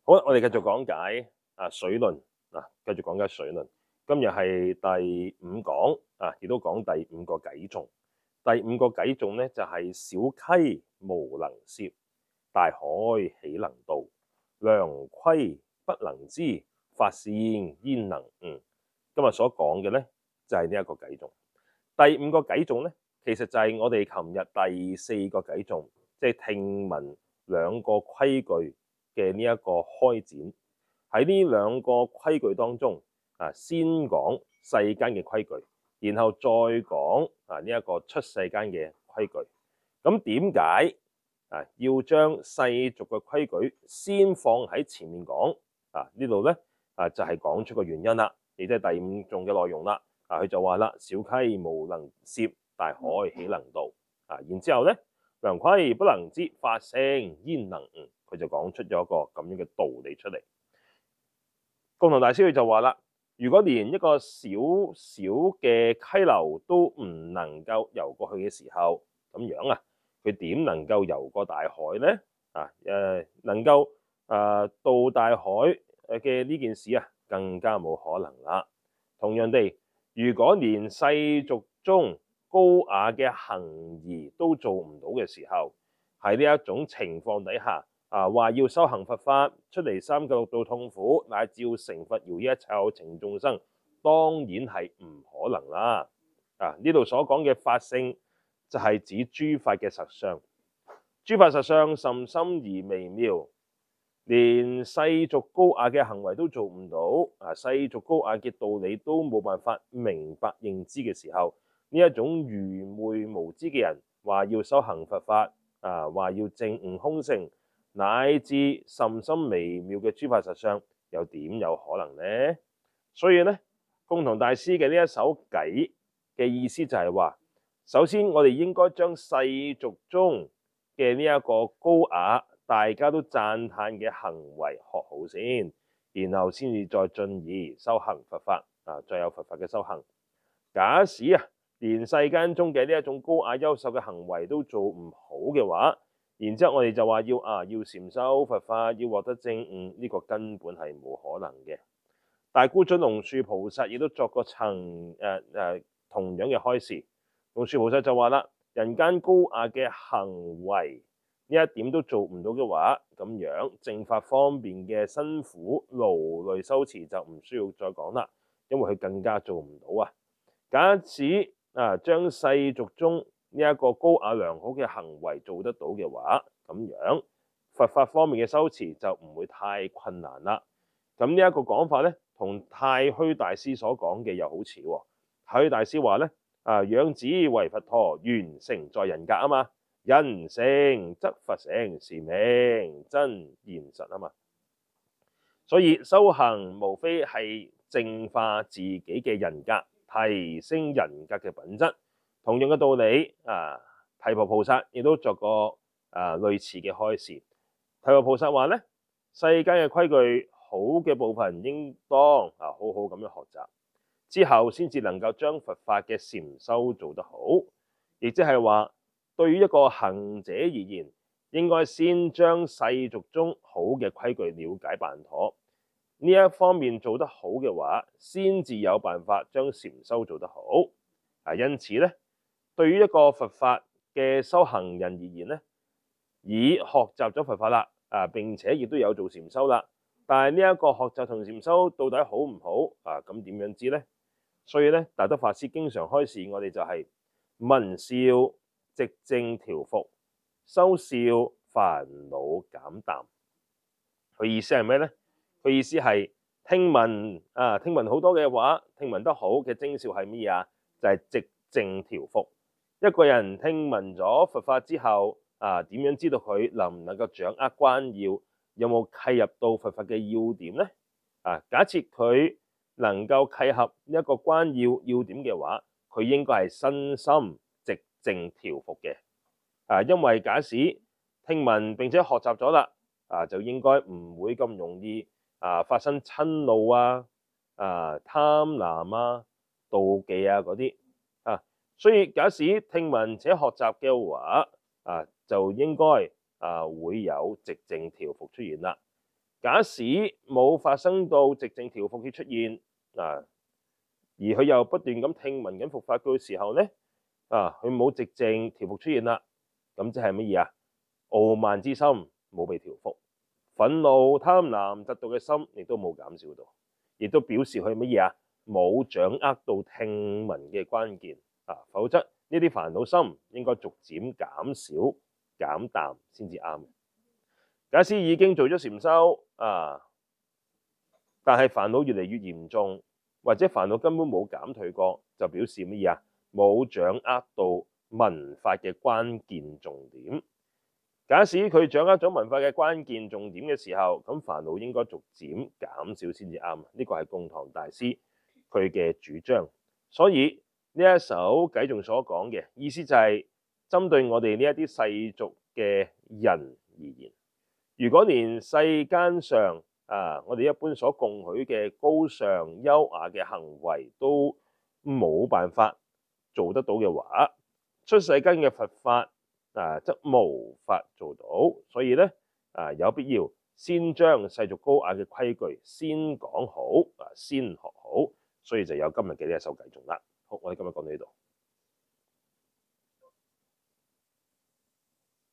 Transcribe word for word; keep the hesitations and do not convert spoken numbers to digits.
好，我哋繼續講解啊水論啊，繼續講解水論。今日係第五講啊，亦都講第五個偈頌。第五個偈頌咧就係、是、小溪無能涉，大海豈能渡？良虧不能知，發扇焉能悟？今日所講嘅咧就係呢一個偈頌。第五個偈頌咧，其實就係我哋琴日第四個偈頌，即係聽聞兩個規矩嘅呢一個開展。喺呢兩個規矩當中啊，先講世間嘅規矩，然後再講啊呢一個出世間嘅規矩。咁點解啊要將世俗嘅規矩先放喺前面講啊？呢度咧啊就係講出個原因啦，亦即係第五頌嘅內容啦。啊，佢就話啦：小溪無能涉，大海豈能渡？啊，然之後咧，良虧不能知，發扇焉能悟？佢就講出咗一個咁樣嘅道理出嚟。共同大師佢就話啦：如果連一個小小嘅溪流都唔能夠游過去嘅時候，咁樣啊，佢點能夠游過大海呢？啊，誒，能夠誒渡大海嘅呢件事啊，更加冇可能啦。同樣地，如果連世俗中高雅嘅行儀都做唔到嘅時候，喺呢一種情況底下，啊話要修行佛法，出離三界六道痛苦，乃至要成佛饒益一切有情眾生，當然係唔可能啦。啊，呢度所講嘅法性就係指諸法嘅實相，諸法實相甚深而微妙，連世俗高雅嘅行為都做唔到，啊世俗高雅嘅道理都冇辦法明白認知嘅時候，呢一種愚昧無知嘅人話要修行佛法，啊話要證悟空性，乃至甚深微妙嘅諸法實相，又點有可能呢？所以咧，共同大師嘅呢一首偈嘅意思就係話，首先我哋應該將世俗中嘅呢一個高雅，大家都讚歎嘅行為學好先，然後先至再進而修行佛法啊，再有佛法嘅修行。假使啊，連世間中嘅呢一種高雅優秀嘅行為都做唔好嘅話，然之後我哋就話要啊要禪修佛法，要獲得證悟，呢、這個根本係冇可能嘅。大孤準龍樹菩薩亦都作過層誒誒同樣嘅開示。龍樹菩薩就話啦：人間高雅嘅行為呢一點都做唔到嘅話，咁樣正法方面嘅辛苦勞累修持就唔需要再講啦，因為佢更加做唔到啊。假使啊將世俗中呢一個高雅良好嘅行為做得到嘅話，咁樣佛法方面嘅修持就唔會太困難啦。咁呢一個講法咧，同太虛大師所講嘅又好似喎。太虛大師話咧：啊，養子為佛陀，緣成在人格啊嘛，人成則佛成，是名真現實啊嘛。所以修行無非係淨化自己嘅人格，提升人格嘅品質。同樣嘅道理啊，提婆菩薩亦都作過啊類似嘅開示。提婆菩薩話咧：世間嘅規矩好嘅部分應當啊好好咁樣學習，之後先至能夠將佛法嘅禪修做得好。亦即係話，對於一個行者而言，應該先將世俗中好嘅規矩了解辦妥，呢一方面做得好嘅話，先至有辦法將禪修做得好。啊，因此咧，對於一個佛法嘅修行人而言咧，已學習咗佛法啦，啊並且亦都有做禪修啦，但係呢一個學習同禪修到底好唔好啊？咁點樣知咧？所以咧，大德法師經常開示我哋就係、是、聞笑寂靜調伏，修笑煩惱減淡。佢意思係咩咧？佢意思係聽聞啊，聽聞好多嘅話，聽聞得好嘅徵兆係乜嘢啊？就係、是、寂靜調伏。一個人聽聞咗佛法之後，啊點樣知道佢能唔能夠掌握關要，有冇契入到佛法嘅要點咧？啊，假設佢能夠契合一個關要要點嘅話，佢應該係身心寂靜調伏嘅。啊，因為假使聽聞並且學習咗啦，啊就應該唔會咁容易啊發生瞋怒啊、啊貪婪啊、妒忌啊嗰啲啊。所以假使聽聞且學習嘅話，啊就應該啊會有寂靜調伏出現啦。 假使冇發生到寂靜調伏嘅出現啊，而佢又不斷咁聽聞緊復法嘅時候咧，啊，佢冇寂靜調伏出現啦，咁即係乜嘢啊？傲慢之心冇被調伏，憤怒、貪婪、嫉妒嘅心亦都冇減少到，亦都表示佢乜嘢啊？冇掌握到聽聞嘅關鍵啊，否則呢啲煩惱心應該逐漸減少減淡先至啱。假使已經做咗禪修啊，但係煩惱越嚟越嚴重，或者煩惱根本冇減退過，就表示乜嘢啊？冇掌握到聞法嘅關鍵重點。假使佢掌握咗聞法嘅關鍵重點嘅時候，咁煩惱應該逐漸減少先至啱。呢個係貢唐大師佢嘅主張。所以呢一首偈頌所講嘅意思就係針對我哋呢一啲世俗嘅人而言。如果連世間上啊，我哋一般所共許嘅高尚優雅嘅行為都冇辦法做得到嘅話，出世間嘅佛法啊，則無法做到。所以咧啊，有必要先將世俗高雅嘅規矩先講好啊，先學好。所以就有今日嘅呢一首偈頌啦。好，我哋今日講到呢度。